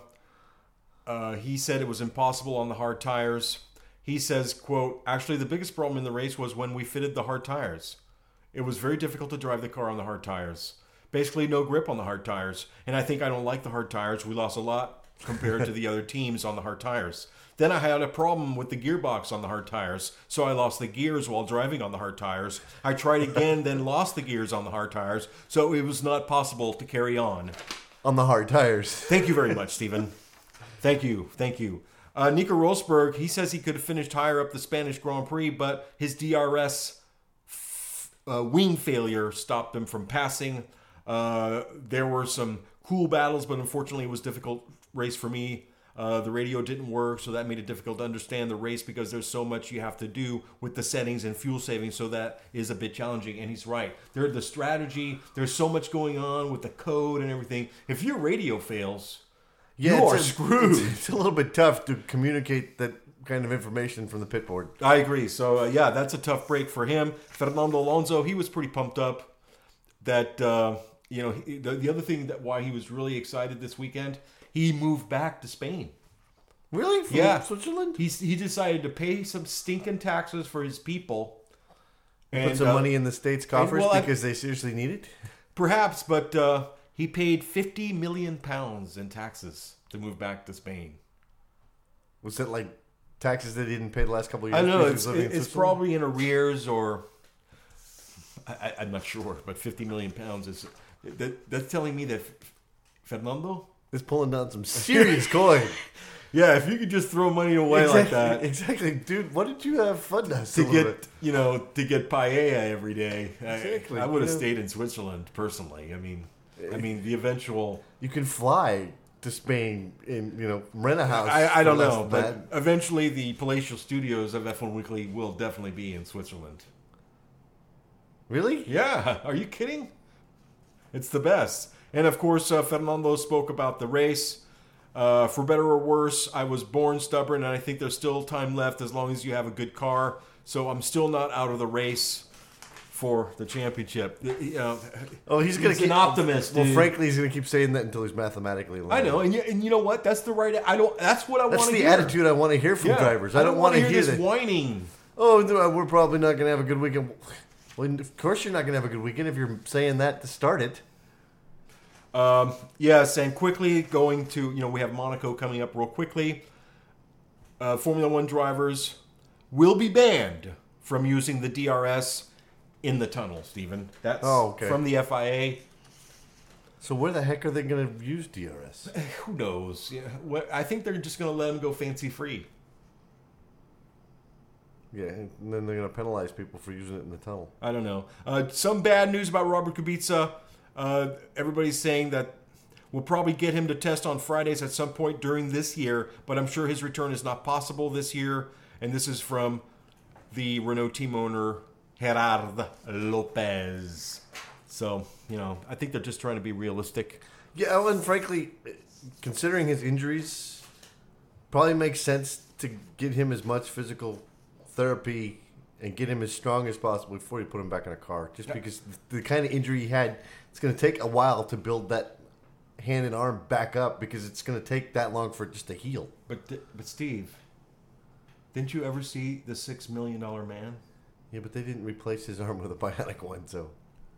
he said it was impossible on the hard tires. He says, quote, actually the biggest problem in the race was when we fitted the hard tires. It was very difficult to drive the car on the hard tires. Basically no grip on the hard tires. And I think I don't like the hard tires. We lost a lot compared to the other teams on the hard tires. Then I had a problem with the gearbox on the hard tires. So I lost the gears while driving on the hard tires. I tried again, then lost the gears on the hard tires. So it was not possible to carry on. On the hard tires. Thank you very much, Stephen. Thank you. Nico Rosberg, he says he could have finished higher up the Spanish Grand Prix, but his DRS wing failure stopped him from passing. There were some cool battles, but unfortunately it was a difficult race for me. The radio didn't work, so that made it difficult to understand the race because there's so much you have to do with the settings and fuel saving, so that is a bit challenging. And he's right. The strategy, there's so much going on with the code and everything. If your radio fails, you are screwed. It's a little bit tough to communicate that kind of information from the pit board. I agree. So, that's a tough break for him. Fernando Alonso, he was pretty pumped up that... the other thing that why he was really excited this weekend, he moved back to Spain. Really? From Switzerland? He decided to pay some stinking taxes for his people. And put some money in the state's coffers because they seriously need it? Perhaps, but he paid £50 million in taxes to move back to Spain. Was that like taxes they didn't pay the last couple of years? I don't know. It's probably in arrears or... I'm not sure, but £50 million is... That's telling me that Fernando is pulling down some serious coin. Yeah, if you could just throw money away like that. Exactly. Dude, what did you have fund us to get paella every day? Exactly. I would have stayed in Switzerland, personally. I mean... I mean, the eventual... You can fly to Spain and, rent a house. I don't for less know, than but that. eventually the palatial studios of F1 Weekly will definitely be in Switzerland. Really? Yeah, are you kidding? It's the best. And of course, Fernando spoke about the race. For better or worse, I was born stubborn, and I think there's still time left as long as you have a good car. So I'm still not out of the race for the championship. He's going to keep an optimist. Well, dude. frankly, he's going to keep saying that until he's mathematically alive. I know, and you know what? That's the right. That's what I want That's to the hear. attitude I want to hear from drivers. I don't want to hear this that. whining. Oh, no, we're probably not going to have a good weekend. Well, of course you're not going to have a good weekend if you're saying that to start it. Yes, and quickly going to, we have Monaco coming up real quickly. Formula One drivers will be banned from using the DRS in the tunnel, Stephen. That's from the FIA. So where the heck are they going to use DRS? Who knows? Yeah, I think they're just going to let them go fancy free. Yeah, and then they're going to penalize people for using it in the tunnel. I don't know. Some bad news about Robert Kubica. Everybody's saying that we'll probably get him to test on Fridays at some point during this year, but I'm sure his return is not possible this year. And this is from the Renault team owner, Gerard Lopez. So, I think they're just trying to be realistic. Yeah, and frankly, considering his injuries, probably makes sense to get him as much physical therapy and get him as strong as possible before you put him back in a car. Just because the kind of injury he had, it's going to take a while to build that hand and arm back up because it's going to take that long for it just to heal. But Steve, didn't you ever see the $6 Million Man? Yeah, but they didn't replace his arm with a bionic one, so...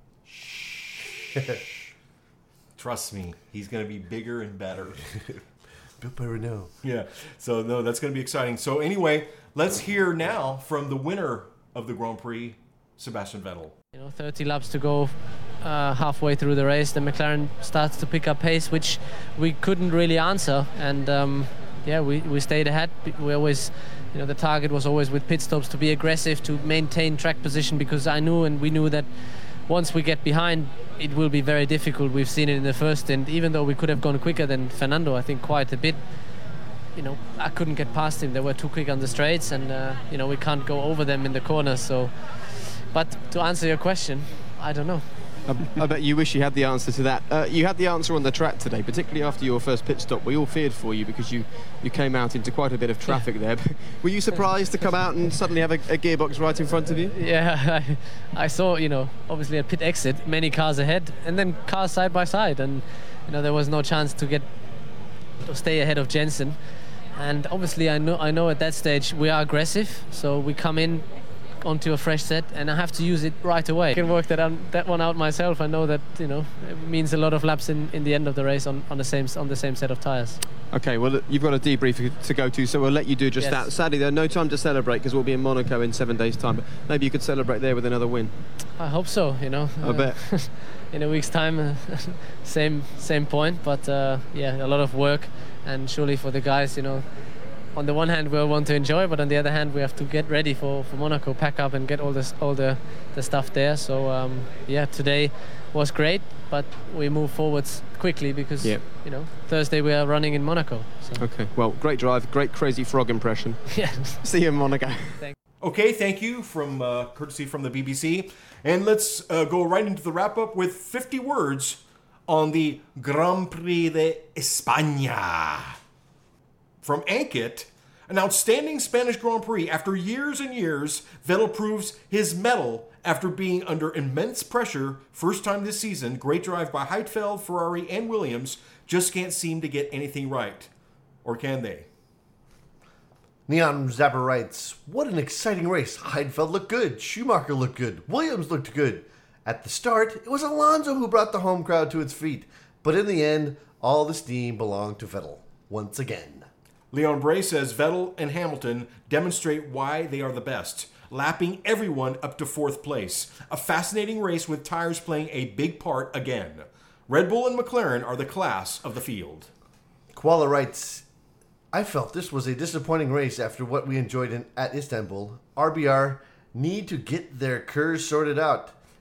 Trust me, he's going to be bigger and better. Built by Renault. Yeah, so no, that's going to be exciting. So anyway, let's hear now from the winner of the Grand Prix, Sebastian Vettel. 30 laps to go halfway through the race. The McLaren starts to pick up pace, which we couldn't really answer. And we stayed ahead. We always, the target was always with pit stops to be aggressive, to maintain track position, because we knew that once we get behind, it will be very difficult. We've seen it in the first stint. Even though we could have gone quicker than Fernando, I think quite a bit, I couldn't get past him. They were too quick on the straights, and we can't go over them in the corners. So, but to answer your question, I don't know. I bet you wish you had the answer to that. You had the answer on the track today, particularly after your first pit stop. We all feared for you because you came out into quite a bit of traffic there. Were you surprised to come out and suddenly have a gearbox right in front of you? Yeah, I saw, obviously at pit exit, many cars ahead, and then cars side by side, and there was no chance to stay ahead of Jensen. And obviously I know at that stage we are aggressive, so we come in onto a fresh set and I have to use it right away. I can work that one out myself. I know that it means a lot of laps in the end of the race on the same set of tires. Okay, well, you've got a debrief to go to, so we'll let you do just that. Sadly, there's no time to celebrate because we'll be in Monaco in 7 days' time. But maybe you could celebrate there with another win. I hope so. I bet. In a week's time, same point. But a lot of work, and surely for the guys, on the one hand we'll want to enjoy, but on the other hand we have to get ready for Monaco, pack up and get all the stuff there. So today was great, but we move forwards quickly because Thursday we are running in Monaco. So. Okay, well, great drive, great crazy frog impression. Yeah. See you in Monaco. Thanks. Okay, thank you from courtesy from the BBC, and let's go right into the wrap up with 50 words on the Grand Prix de España. From Ankit, an outstanding Spanish Grand Prix. After years and years, Vettel proves his mettle after being under immense pressure. First time this season, great drive by Heidfeld, Ferrari, and Williams. Just can't seem to get anything right. Or can they? Neon Zapper writes, what an exciting race. Heidfeld looked good. Schumacher looked good. Williams looked good. At the start, it was Alonso who brought the home crowd to its feet. But in the end, all the steam belonged to Vettel. Once again. Leon Bray says Vettel and Hamilton demonstrate why they are the best, lapping everyone up to fourth place. A fascinating race with tires playing a big part again. Red Bull and McLaren are the class of the field. Koala writes, I felt this was a disappointing race after what we enjoyed at Istanbul. RBR need to get their curves sorted out.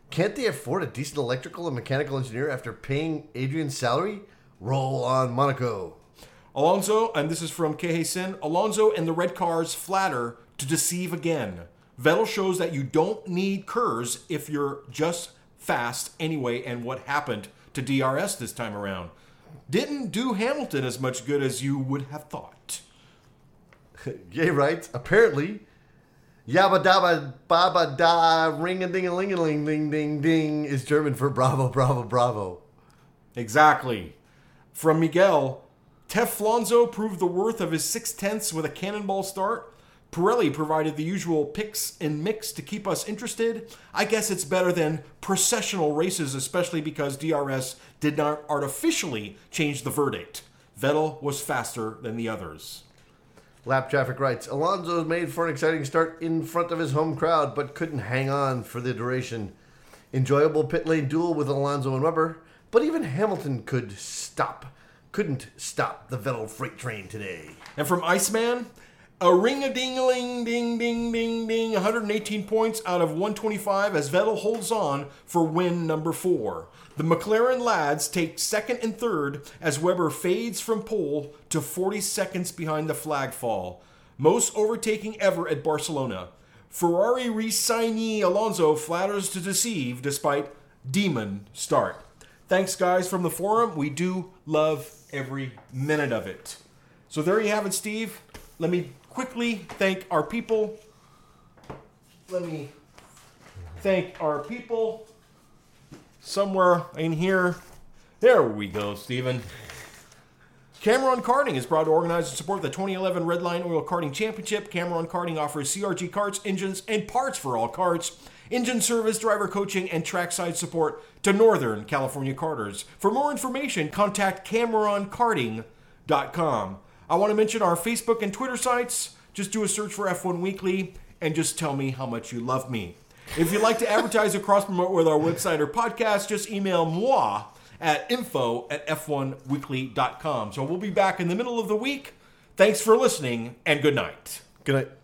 Can't they afford a decent electrical and mechanical engineer after paying Adrian's salary? Roll on Monaco. Alonso, and this is from Kehe Sin, Alonso and the red cars flatter to deceive again. Vettel shows that you don't need KERS if you're just fast anyway, and what happened to DRS this time around. Didn't do Hamilton as much good as you would have thought. Gay writes, apparently, yabba dabba baba da ring a ding a ling a ling ding ding ding is German for bravo, bravo, bravo. Exactly. From Miguel, Teflonzo proved the worth of his 6/10 with a cannonball start. Pirelli provided the usual picks and mix to keep us interested. I guess it's better than processional races, especially because DRS did not artificially change the verdict. Vettel was faster than the others. Lap Traffic writes, Alonso made for an exciting start in front of his home crowd, but couldn't hang on for the duration. Enjoyable pit lane duel with Alonso and Webber, but even Hamilton couldn't stop the Vettel freight train today. And from Iceman, a ring-a-ding-a-ling-ding-ding-ding-ding, 118 points out of 125 as Vettel holds on for win number 4. The McLaren lads take second and third as Webber fades from pole to 40 seconds behind the flag fall. Most overtaking ever at Barcelona. Ferrari re-signee Alonso flatters to deceive despite demon start. Thanks, guys, from the forum. We do love every minute of it. So there you have it, Steve. Let me quickly thank our people. Somewhere in here. There we go, Stephen. Cameron Karting is proud to organize and support the 2011 Red Line Oil Karting Championship. Cameron Karting offers CRG karts, engines, and parts for all karts, engine service, driver coaching, and trackside support to Northern California karters. For more information, contact CameronKarting.com. I want to mention our Facebook and Twitter sites. Just do a search for F1 Weekly and just tell me how much you love me. If you'd like to advertise or cross-promote with our website or podcast, just email moi at info@f1weekly.com. So we'll be back in the middle of the week. Thanks for listening, and good night. Good night.